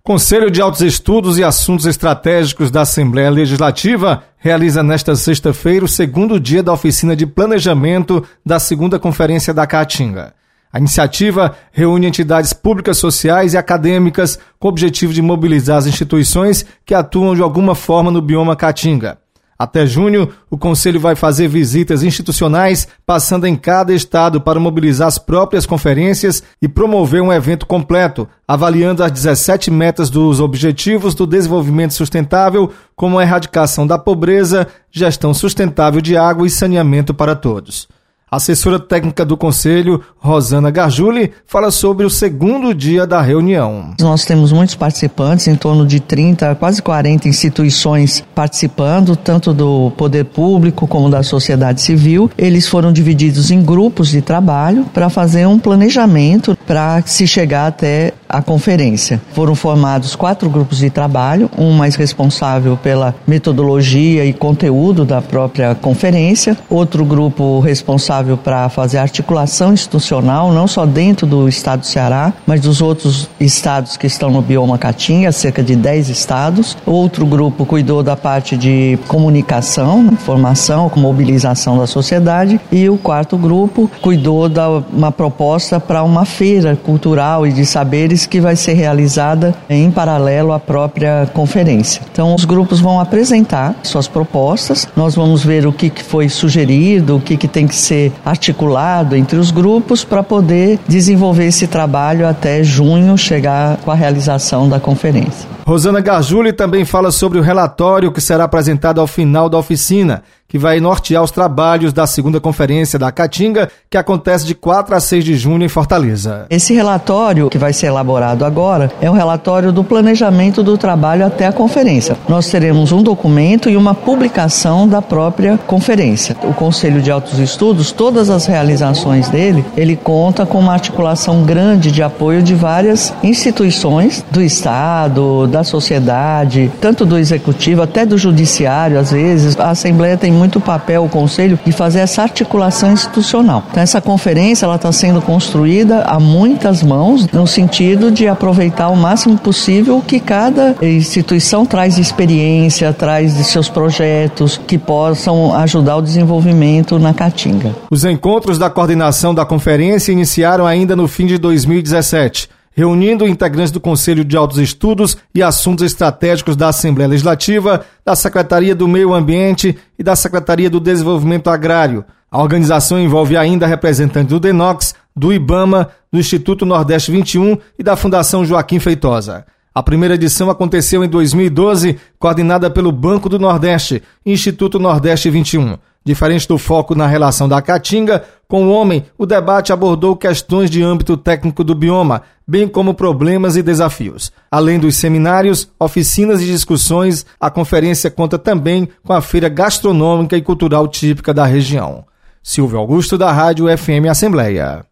Conselho de Altos Estudos e Assuntos Estratégicos da Assembleia Legislativa realiza nesta sexta-feira o segundo dia da oficina de planejamento da segunda Conferência da Caatinga. A iniciativa reúne entidades públicas, sociais e acadêmicas com o objetivo de mobilizar as instituições que atuam de alguma forma no bioma Caatinga. Até junho, o Conselho vai fazer visitas institucionais, passando em cada estado para mobilizar as próprias conferências e promover um evento completo, avaliando as 17 metas dos Objetivos do Desenvolvimento Sustentável, como a erradicação da pobreza, gestão sustentável de água e saneamento para todos. A assessora técnica do Conselho, Rosana Gargiuli, fala sobre o segundo dia da reunião. Nós temos muitos participantes, em torno de 30, quase 40 instituições participando, tanto do poder público como da sociedade civil. Eles foram divididos em grupos de trabalho para fazer um planejamento para se chegar até a conferência. Foram formados 4 grupos de trabalho, um mais responsável pela metodologia e conteúdo da própria conferência, outro grupo responsável para fazer articulação institucional, não só dentro do estado do Ceará, mas dos outros estados que estão no bioma Caatinga, cerca de 10 estados. Outro grupo cuidou da parte de comunicação, informação, com mobilização da sociedade, e o quarto grupo cuidou de uma proposta para uma feira cultural e de saberes que vai ser realizada em paralelo à própria conferência. Então, os grupos vão apresentar suas propostas, nós vamos ver o que foi sugerido, o que tem que ser articulado entre os grupos para poder desenvolver esse trabalho até junho, chegar com a realização da conferência. Rosana Gargiuli também fala sobre o relatório que será apresentado ao final da oficina, que vai nortear os trabalhos da segunda conferência da Caatinga, que acontece de 4 a 6 de junho em Fortaleza. Esse relatório que vai ser elaborado agora é o relatório do planejamento do trabalho até a conferência. Nós teremos um documento e uma publicação da própria conferência. O Conselho de Altos Estudos, todas as realizações dele, ele conta com uma articulação grande de apoio de várias instituições do Estado, da sociedade, tanto do Executivo até do Judiciário, às vezes. A Assembleia tem muito papel, o Conselho, de fazer essa articulação institucional. Então, essa conferência está sendo construída a muitas mãos, no sentido de aproveitar o máximo possível o que cada instituição traz de experiência, traz de seus projetos, que possam ajudar o desenvolvimento na Caatinga. Os encontros da coordenação da conferência iniciaram ainda no fim de 2017. Reunindo integrantes do Conselho de Altos Estudos e Assuntos Estratégicos da Assembleia Legislativa, da Secretaria do Meio Ambiente e da Secretaria do Desenvolvimento Agrário. A organização envolve ainda representantes do DENOX, do IBAMA, do Instituto Nordeste 21 e da Fundação Joaquim Feitosa. A primeira edição aconteceu em 2012, coordenada pelo Banco do Nordeste e Instituto Nordeste 21. Diferente do foco na relação da Caatinga com o homem, o debate abordou questões de âmbito técnico do bioma, bem como problemas e desafios. Além dos seminários, oficinas e discussões, a conferência conta também com a feira gastronômica e cultural típica da região. Silvio Augusto, da Rádio FM Assembleia.